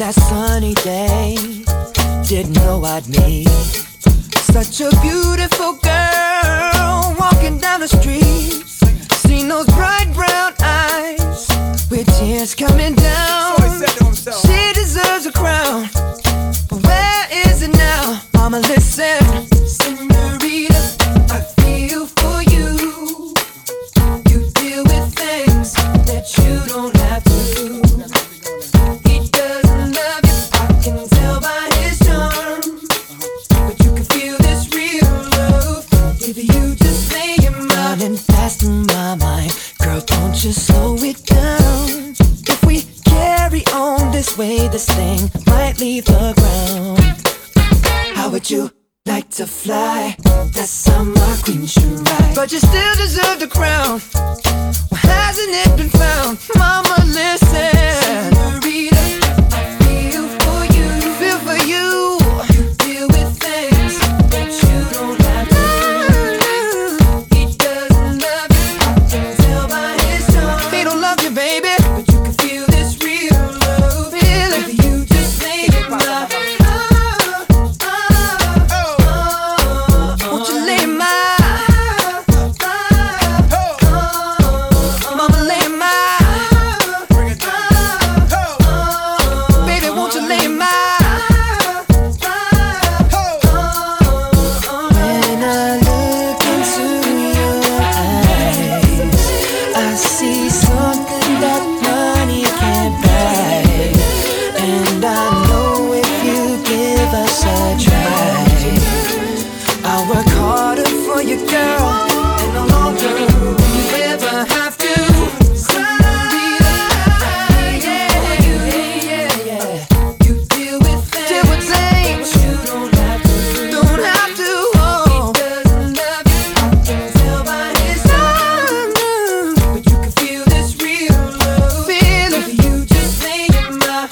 that sunny day, didn't know I'd meet such a beautiful girl walking down the street. Seen those bright brown eyes with tears coming down. She deserves a crown, but where is it now? Mama, listen, señorita, I feel for you. You deal with things that you don't have to. He doesn't love you, I can tell by his charm, but you can feel this real love if you just lay your mind. Running fast in my mind, girl, don't you slow it down. If we carry on this way, this thing might leave the ground. How would you like to fly? That's how my queen should ride. But you still deserve the crown. Well, hasn't it been found? Mama, listen, señorita, I feel for you. Feel for you. You deal with things that you don't have to. He doesn't love you, I can tell by his charm. He don't love you, baby, but you can feel this real love. Feel it. If you just make it love. Won't you lay my mama, lay my baby, won't you lay my when I look into your eyes, I see something that money can't buy. And I know if you give us a try, I'll work harder for you, girl, and no longer will you ever have to cry. Yeah. You deal with things you don't have to. Don't have to. Oh. He doesn't love you, I can tell by his charm, but you can feel this real love. Feel it. If you just lay your mind.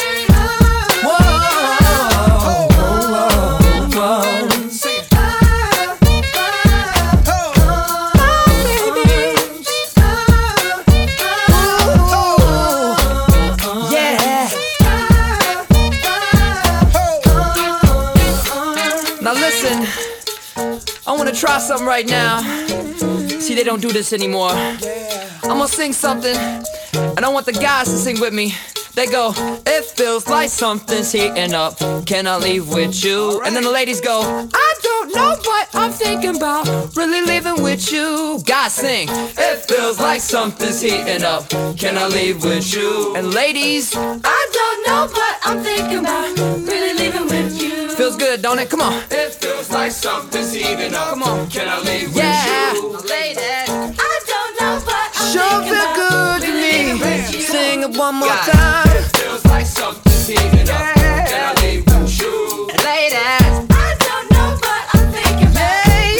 Now listen, I wanna try something right now. See, they don't do this anymore. I'm gonna sing something, and I want the guys to sing with me. They go, it feels like something's heating up, can I leave with you? And then the ladies go, I don't know what I'm thinking about, really leaving with you. Guys sing, it feels like something's heating up, can I leave with you? And ladies, I don't know what I'm thinking about, really leaving with you. Feels good, don't it? Come on. It feels like something's heating up. Come on. Can I leave with Yeah, you? ladies, I don't know what I'm sure thinking feel about. good to me. Sing it one more God. time. It feels like something's heating up. Can I leave with you? Ladies, I don't know what I'm thinking about.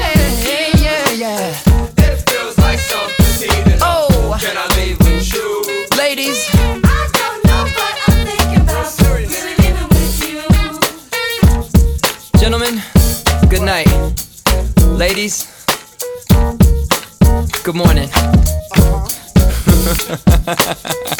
yeah. It feels like something's heating up. Oh, Can I leave with you? ladies, I don't know what I'm thinking about. Really living with you. gentlemen, good night. Ladies, good morning.